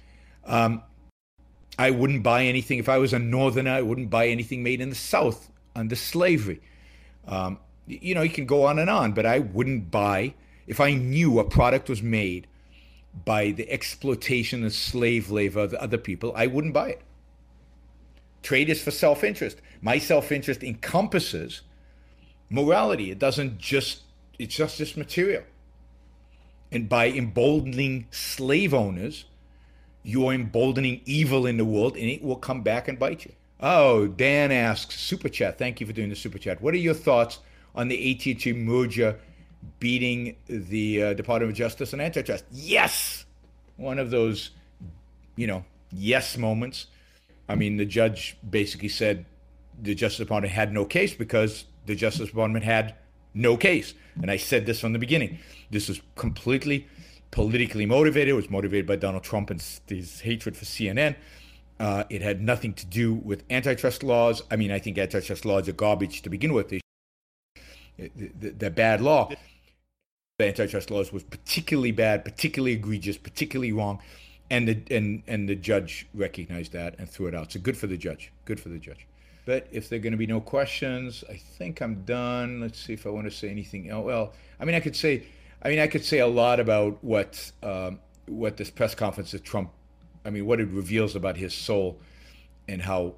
I wouldn't buy anything. If I was a northerner, I wouldn't buy anything made in the South under slavery. You can go on, but I wouldn't buy, if I knew a product was made by the exploitation and slave labor of other people, I wouldn't buy it. Trade is for self-interest. My self-interest encompasses morality. It's just material. And by emboldening slave owners, you're emboldening evil in the world, and it will come back and bite you. Oh, Dan asks, Super Chat, thank you for doing the Super Chat. What are your thoughts on the AT&T merger beating the Department of Justice and Antitrust? Yes! One of those, yes moments. I mean, the judge basically said the Justice Department had no case because the Justice Department had no case. And I said this from the beginning. This was completely politically motivated. It was motivated by Donald Trump and his hatred for CNN. It had nothing to do with antitrust laws. I mean, I think antitrust laws are garbage to begin with. They're bad law. The antitrust laws was particularly bad, particularly egregious, particularly wrong, and the judge recognized that and threw it out. So good for the judge. Good for the judge. But if there are going to be no questions, I think I'm done. Let's see if I want to say anything else. Well, I could say a lot about what this press conference of Trump, what it reveals about his soul, and how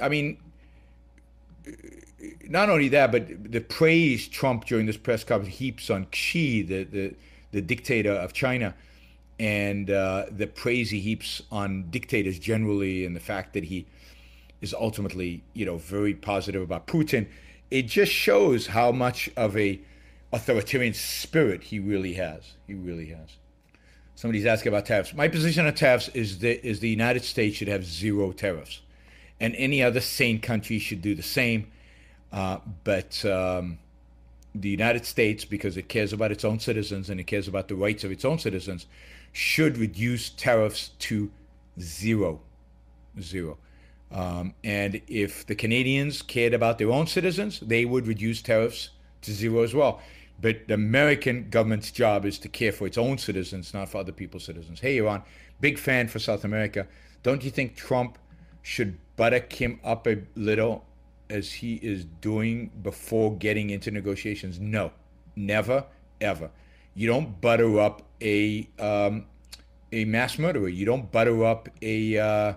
not only that, but the praise Trump during this press conference heaps on Xi, the dictator of China, and the praise he heaps on dictators generally, and the fact that he is ultimately, very positive about Putin. It just shows how much of a authoritarian spirit he really has. He really has. Somebody's asking about tariffs. My position on tariffs is the United States should have zero tariffs, and any other sane country should do the same. But the United States, because it cares about its own citizens and it cares about the rights of its own citizens, should reduce tariffs to zero. And if the Canadians cared about their own citizens, they would reduce tariffs to zero as well. But the American government's job is to care for its own citizens, not for other people's citizens. Hey, Iran, big fan for South America. Don't you think Trump should butter Kim up a little, as he is doing, before getting into negotiations? No, never, ever. You don't butter up a mass murderer. You don't butter up a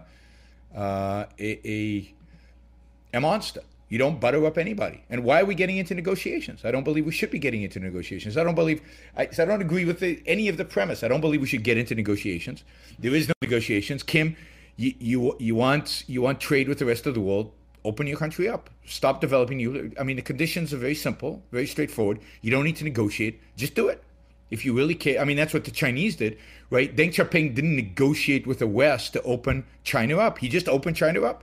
monster. You don't butter up anybody. And why are we getting into negotiations? I don't believe we should be getting into negotiations. I don't agree with any of the premise. I don't believe we should get into negotiations. There is no negotiations. Kim, you want trade with the rest of the world? Open your country up. Stop developing the conditions are very simple, very straightforward. You don't need to negotiate. Just do it. If you really care. That's what the Chinese did, right? Deng Xiaoping didn't negotiate with the West to open China up. He just opened China up.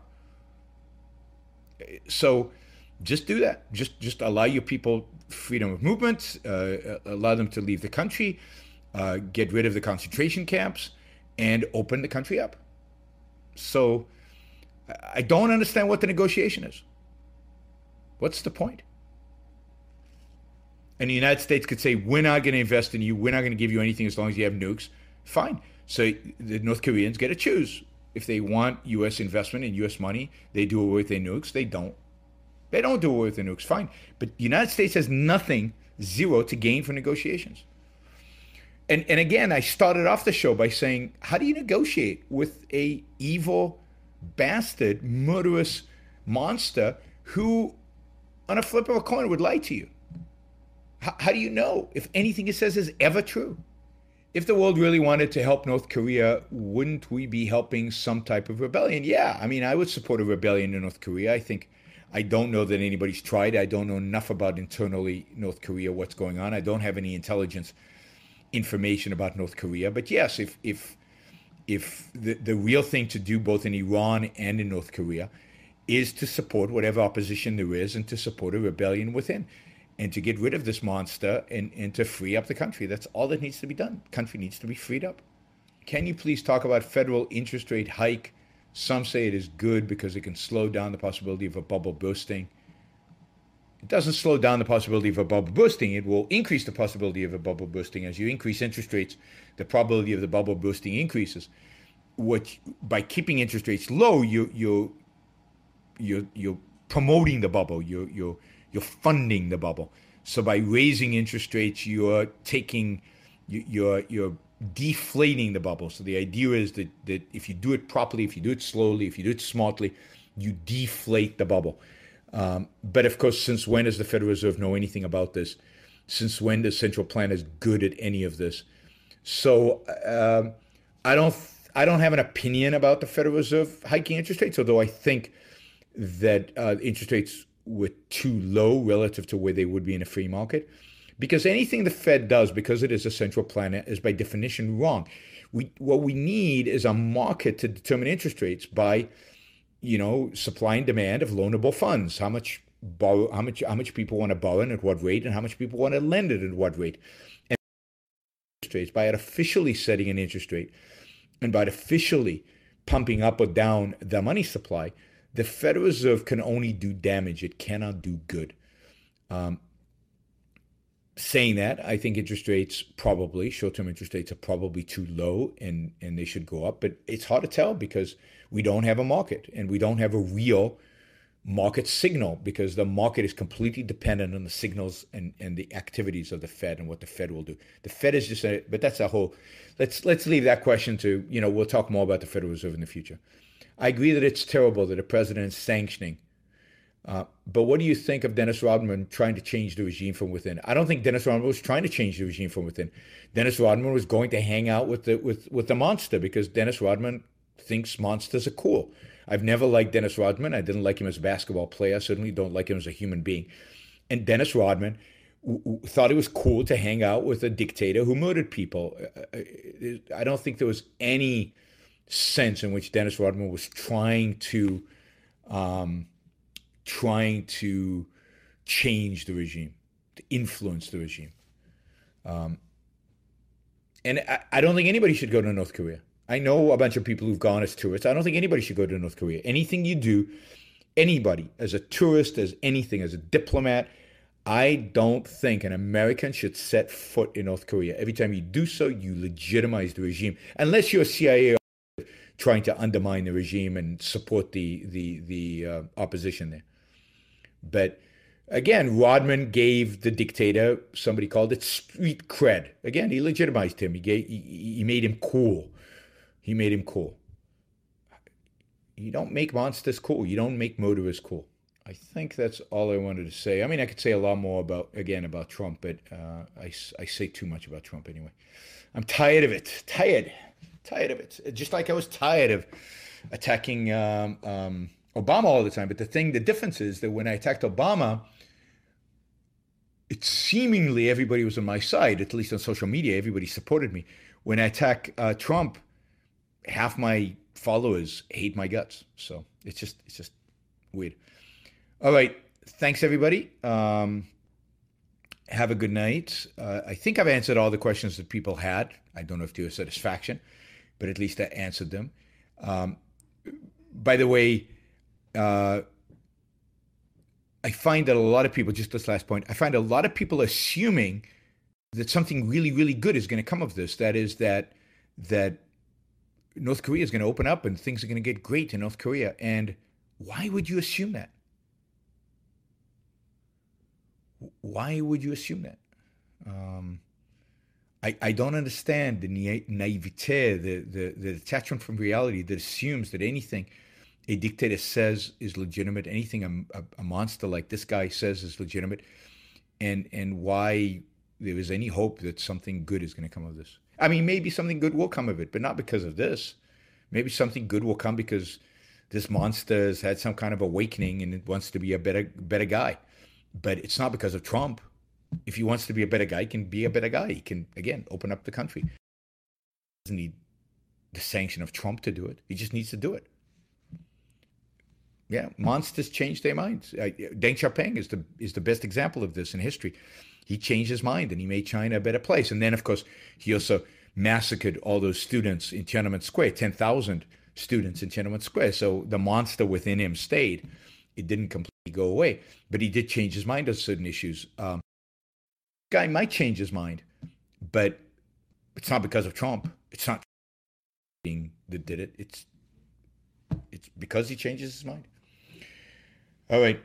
So just do that. Just allow your people freedom of movement, allow them to leave the country, get rid of the concentration camps, and open the country up. So I don't understand what the negotiation is. What's the point? And the United States could say, we're not going to invest in you. We're not going to give you anything as long as you have nukes. Fine. So the North Koreans get to choose. If they want U.S. investment and U.S. money, they do away with their nukes. They don't. They don't do away with their nukes. Fine. But the United States has nothing, zero, to gain from negotiations. And again, I started off the show by saying, how do you negotiate with a evil bastard, murderous monster who, on a flip of a coin, would lie to you? How do you know if anything it says is ever true? If the world really wanted to help North Korea, wouldn't we be helping some type of rebellion? Yeah, I mean, I would support a rebellion in North Korea. I don't know that anybody's tried. I don't know enough about internally North Korea, what's going on. I don't have any intelligence information about North Korea. But yes, if the real thing to do both in Iran and in North Korea is to support whatever opposition there is and to support a rebellion within and to get rid of this monster and to free up the country. That's all that needs to be done. The country needs to be freed up. Can you please talk about federal interest rate hike? Some say it is good because it can slow down the possibility of a bubble bursting. It doesn't slow down the possibility of a bubble bursting. It will increase the possibility of a bubble bursting. As you increase interest rates, the probability of the bubble bursting increases. By keeping interest rates low, you're promoting the bubble. You're funding the bubble. So by raising interest rates, you're deflating the bubble. So the idea is that if you do it properly, if you do it slowly, if you do it smartly, you deflate the bubble. But of course, since when does the Federal Reserve know anything about this? Since when does central planners good at any of this? So I don't have an opinion about the Federal Reserve hiking interest rates, although I think that interest rates were too low relative to where they would be in a free market. Because anything the Fed does, because it is a central planner, is by definition wrong. What we need is a market to determine interest rates by, supply and demand of loanable funds. How much people want to borrow and at what rate, and how much people want to lend it at what rate. And interest rates, by artificially setting an interest rate and by artificially pumping up or down the money supply, the Federal Reserve can only do damage. It cannot do good. Saying that, I think short-term interest rates are probably too low and they should go up. But it's hard to tell because we don't have a market and we don't have a real market signal because the market is completely dependent on the signals and the activities of the Fed and what the Fed will do. The Fed is but that's a whole, let's leave that question to, we'll talk more about the Federal Reserve in the future. I agree that it's terrible that the president is sanctioning. But what do you think of Dennis Rodman trying to change the regime from within? I don't think Dennis Rodman was trying to change the regime from within. Dennis Rodman was going to hang out with the monster because Dennis Rodman thinks monsters are cool. I've never liked Dennis Rodman. I didn't like him as a basketball player. I certainly don't like him as a human being. And Dennis Rodman thought it was cool to hang out with a dictator who murdered people. I don't think there was any sense in which Dennis Rodman was trying to change the regime, to influence the regime. And I don't think anybody should go to North Korea. I know a bunch of people who've gone as tourists. I don't think anybody should go to North Korea. Anything you do, anybody, as a tourist, as anything, as a diplomat, I don't think an American should set foot in North Korea. Every time you do so, you legitimize the regime. Unless you're a CIA trying to undermine the regime and support the opposition there. But again, Rodman gave the dictator, somebody called it street cred. Again, he legitimized him. He made him cool. He made him cool. You don't make monsters cool. You don't make murderers cool. I think that's all I wanted to say. I mean, I could say a lot more about Trump, but I say too much about Trump anyway. I'm tired of it. Tired of it. Just like I was tired of attacking Obama all the time. But the difference is that when I attacked Obama, it seemingly everybody was on my side, at least on social media. Everybody supported me. When I attack Trump, half my followers hate my guts. So it's just weird. All right. Thanks, everybody. Have a good night. I think I've answered all the questions that people had. I don't know if to your satisfaction, but at least I answered them. By the way, I find that a lot of people, just this last point, I find a lot of people assuming that something really, really good is going to come of this. That is that North Korea is going to open up and things are going to get great in North Korea. And why would you assume that? Why would you assume that? Um, I don't understand the naivete, the detachment from reality that assumes that anything a dictator says is legitimate, anything a monster like this guy says is legitimate, and why there is any hope that something good is going to come of this. I mean, maybe something good will come of it, but not because of this. Maybe something good will come because this monster has had some kind of awakening and it wants to be a better guy. But it's not because of Trump. If he wants to be a better guy, he can be a better guy. He can, again, open up the country. He doesn't need the sanction of Trump to do it. He just needs to do it. Yeah, monsters change their minds. Deng Xiaoping is the best example of this in history. He changed his mind and he made China a better place. And then, of course, he also massacred all those students in Tiananmen Square, 10,000 students in Tiananmen Square. So the monster within him stayed. It didn't completely go away, but he did change his mind on certain issues. Guy might change his mind, but it's not because of Trump. It's not being that did it. It's because he changes his mind. All right.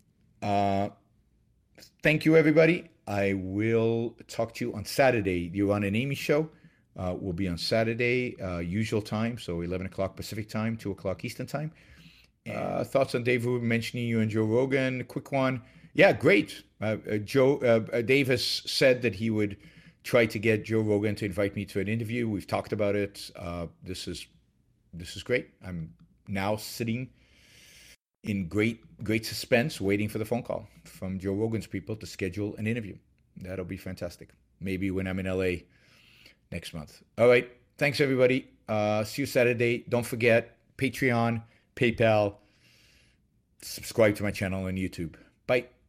Thank you, everybody. I will talk to you on Saturday. The Ron and Amy show will be on Saturday, usual time, so 11 o'clock Pacific time, 2 o'clock Eastern time. Thoughts on Dave Rubin mentioning you and Joe Rogan? Quick one. Yeah, great. Dave has said that he would try to get Joe Rogan to invite me to an interview. We've talked about it. This is great. I'm now sitting in great suspense, waiting for the phone call from Joe Rogan's people to schedule an interview. That'll be fantastic. Maybe when I'm in LA next month. All right. Thanks, everybody. See you Saturday. Don't forget Patreon, PayPal, subscribe to my channel on YouTube. Bye.